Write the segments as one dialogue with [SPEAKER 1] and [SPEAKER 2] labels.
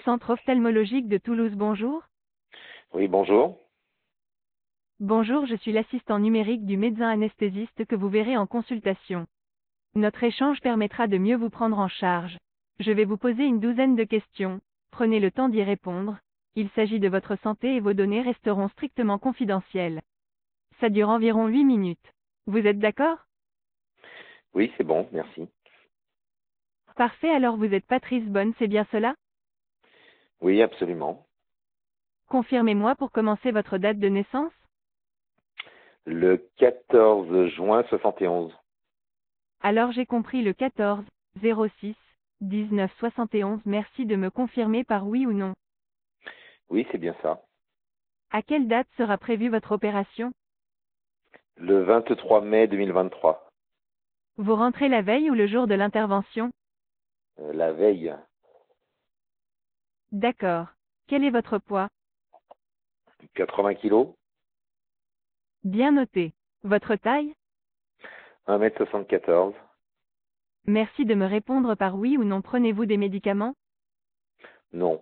[SPEAKER 1] centre ophtalmologique de Toulouse, bonjour.
[SPEAKER 2] Oui, bonjour.
[SPEAKER 1] Bonjour, je suis l'assistant numérique du médecin anesthésiste que vous verrez en consultation. Notre échange permettra de mieux vous prendre en charge. Je vais vous poser une douzaine de questions. Prenez le temps d'y répondre. Il s'agit de votre santé et vos données resteront strictement confidentielles. Ça dure environ 8 minutes. Vous êtes d'accord?
[SPEAKER 2] Oui, c'est bon, merci.
[SPEAKER 1] Parfait, alors vous êtes Patrice Bonne, c'est bien cela?
[SPEAKER 2] Oui, absolument.
[SPEAKER 1] Confirmez-moi pour commencer votre date de naissance.
[SPEAKER 2] Le 14 juin 71.
[SPEAKER 1] Alors j'ai compris le 14 06 19 71. Merci de me confirmer par oui ou non.
[SPEAKER 2] Oui, c'est bien ça.
[SPEAKER 1] À quelle date sera prévue votre opération?
[SPEAKER 2] Le 23 mai 2023.
[SPEAKER 1] Vous rentrez la veille ou le jour de l'intervention?
[SPEAKER 2] La veille.
[SPEAKER 1] D'accord. Quel est votre poids?
[SPEAKER 2] 80 kilos.
[SPEAKER 1] Bien noté. Votre taille?
[SPEAKER 2] 1,74 m.
[SPEAKER 1] Merci de me répondre par oui ou non. Prenez-vous des médicaments?
[SPEAKER 2] Non.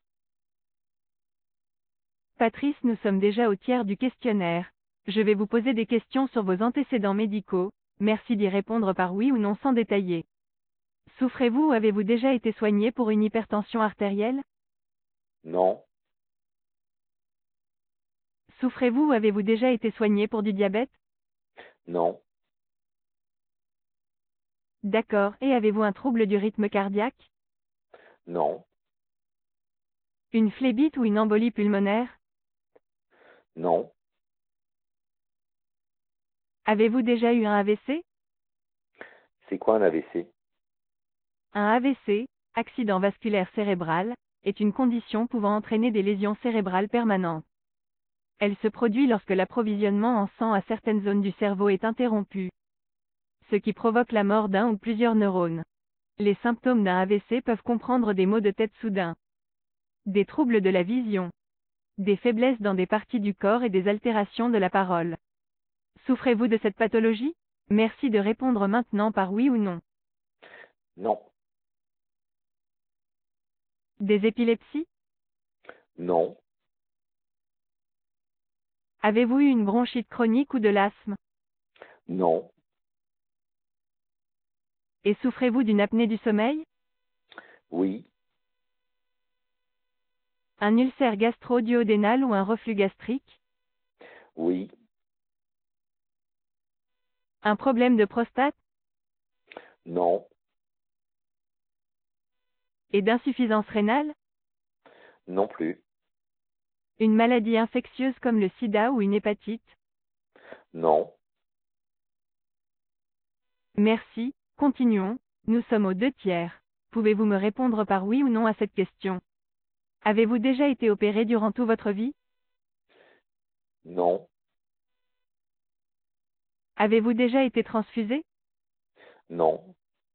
[SPEAKER 1] Patrice, nous sommes déjà au tiers du questionnaire. Je vais vous poser des questions sur vos antécédents médicaux. Merci d'y répondre par oui ou non sans détailler. Souffrez-vous ou avez-vous déjà été soigné pour une hypertension artérielle?
[SPEAKER 2] Non.
[SPEAKER 1] Souffrez-vous ou avez-vous déjà été soigné pour du diabète?
[SPEAKER 2] Non.
[SPEAKER 1] D'accord. Et avez-vous un trouble du rythme cardiaque?
[SPEAKER 2] Non.
[SPEAKER 1] Une phlébite ou une embolie pulmonaire?
[SPEAKER 2] Non.
[SPEAKER 1] Avez-vous déjà eu un AVC?
[SPEAKER 2] C'est quoi un AVC?
[SPEAKER 1] Un AVC, accident vasculaire cérébral, est une condition pouvant entraîner des lésions cérébrales permanentes. Elle se produit lorsque l'approvisionnement en sang à certaines zones du cerveau est interrompu, ce qui provoque la mort d'un ou plusieurs neurones. Les symptômes d'un AVC peuvent comprendre des maux de tête soudains, des troubles de la vision, des faiblesses dans des parties du corps et des altérations de la parole. Souffrez-vous de cette pathologie? Merci de répondre maintenant par oui ou non.
[SPEAKER 2] Non.
[SPEAKER 1] Des épilepsies?
[SPEAKER 2] Non.
[SPEAKER 1] Avez-vous eu une bronchite chronique ou de l'asthme?
[SPEAKER 2] Non.
[SPEAKER 1] Et souffrez-vous d'une apnée du sommeil?
[SPEAKER 2] Oui.
[SPEAKER 1] Un ulcère gastro-duodénal ou un reflux gastrique?
[SPEAKER 2] Oui.
[SPEAKER 1] Un problème de prostate?
[SPEAKER 2] Non.
[SPEAKER 1] Et d'insuffisance rénale?
[SPEAKER 2] Non plus.
[SPEAKER 1] Une maladie infectieuse comme le sida ou une hépatite?
[SPEAKER 2] Non.
[SPEAKER 1] Merci, continuons, nous sommes aux 2 tiers. Pouvez-vous me répondre par oui ou non à cette question? Avez-vous déjà été opéré durant toute votre vie?
[SPEAKER 2] Non.
[SPEAKER 1] Avez-vous déjà été transfusé?
[SPEAKER 2] Non.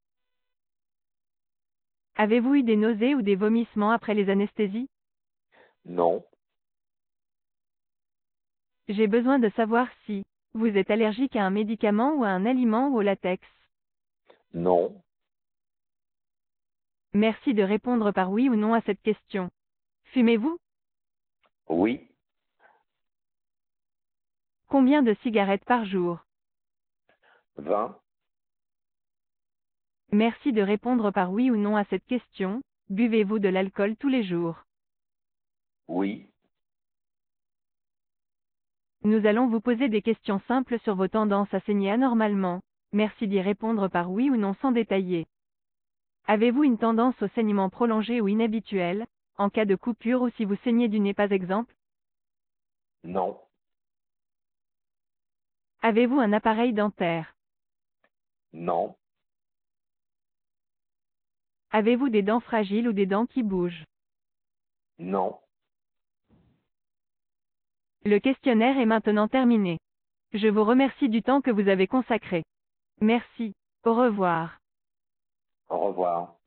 [SPEAKER 1] Avez-vous eu des nausées ou des vomissements après les anesthésies?
[SPEAKER 2] Non.
[SPEAKER 1] J'ai besoin de savoir si vous êtes allergique à un médicament ou à un aliment ou au latex.
[SPEAKER 2] Non.
[SPEAKER 1] Merci de répondre par oui ou non à cette question. Fumez-vous?
[SPEAKER 2] Oui.
[SPEAKER 1] Combien de cigarettes par jour?
[SPEAKER 2] 20.
[SPEAKER 1] Merci de répondre par oui ou non à cette question. Buvez-vous de l'alcool tous les jours?
[SPEAKER 2] Oui.
[SPEAKER 1] Nous allons vous poser des questions simples sur vos tendances à saigner anormalement. Merci d'y répondre par oui ou non sans détailler. Avez-vous une tendance au saignement prolongé ou inhabituel, en cas de coupure ou si vous saignez du nez par exemple?
[SPEAKER 2] Non.
[SPEAKER 1] Avez-vous un appareil dentaire?
[SPEAKER 2] Non.
[SPEAKER 1] Avez-vous des dents fragiles ou des dents qui bougent?
[SPEAKER 2] Non.
[SPEAKER 1] Le questionnaire est maintenant terminé. Je vous remercie du temps que vous avez consacré. Merci. Au revoir.
[SPEAKER 2] Au revoir.